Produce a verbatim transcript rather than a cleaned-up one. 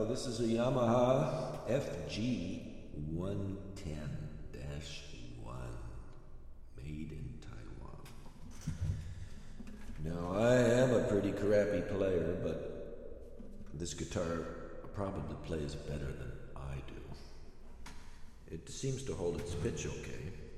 this is a Yamaha F G one ten dash one, made in Taiwan. Now, I am a pretty crappy player, but this guitar probably plays better than I do. It seems to hold its pitch okay.